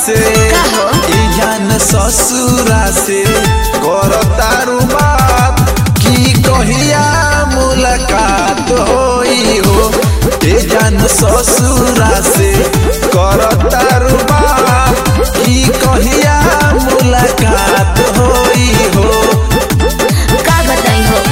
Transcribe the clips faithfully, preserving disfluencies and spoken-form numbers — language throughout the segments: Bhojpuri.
से जान ससुरा से कर तारू बात की कहिया मुलाकात होई हो। ए जान ससुरा से कर तारू बात की कहिया मुलाकात होई हो। का बताई हो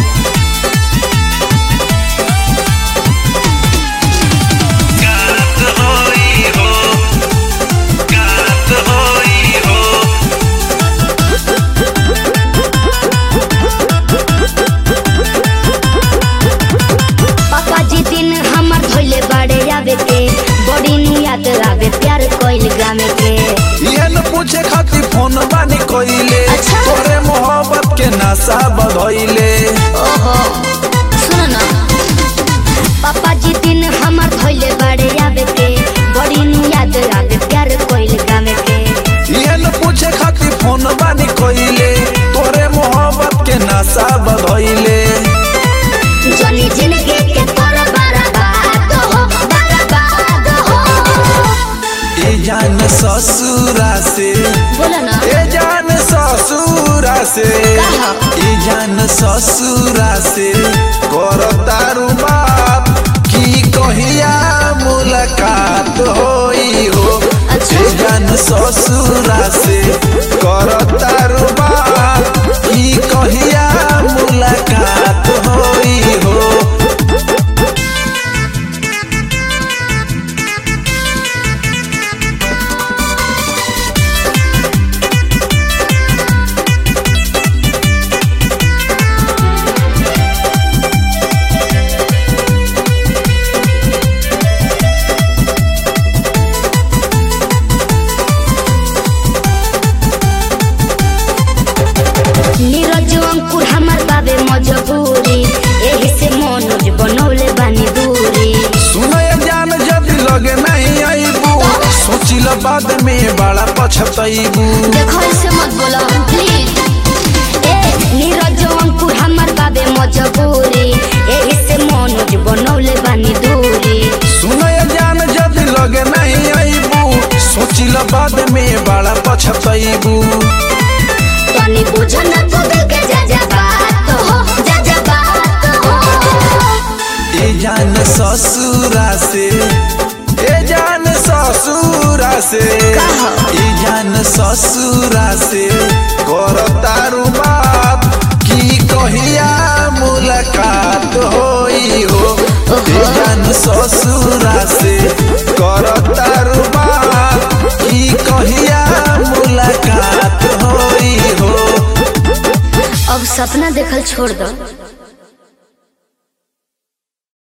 बड़ी याद आवे प्यार कोइल गामे के ये न पूछे खातिर फोन बानी कोइले। अच्छा? तोरे मोहब्बत के नशा बधइले। ओहो सुन ना पापा जी दिन हमर धइले बाड़े आवे के बड़ी याद आवे प्यार कोइल गामे के ये न पूछे खातिर फोन बानी कोइले। तोरे मोहब्बत के नशा बधइले। जनी जिंदगी के तोरा बर्बाद हो बर्बाद हो। ए जान ससुरा से बोला ना ए जान ससुरा से ए जान ससुरा से कर तारू बात की कहिया मुलाकात होई हो। ए जान ससुरा से कर तारू बात की कहिया मुलाकात होई हो। नीरज अंकुर हमर बाबे मजबूरी एही से मनोज बनौले बानी दूरी। सुनय जान जदी लगे नहीं आईबू सोचिल बाद में बड़ा पछतईबू। देखो ऐसे मत बोला प्लीज। ए नीरज अंकुर हमर बाबे मजबूरी एही से मनोज बनौले बानी दूरी। सुनय जान जदी लगे नहीं आईबू सोचिल बाद में बड़ा पछतईबू। तनी बुझ ना तो दिल के जा जा बात हो जा जा बात हो। ए जान ससुरा से ए जान ससुरा से ए जान ससुरा से कर तारू बात की कहिया मुलाकात होई हो। ए जान ससुरा से कर तारू बात की कहिया मुलाकात होई हो। अब सपना देखल छोड़ दो।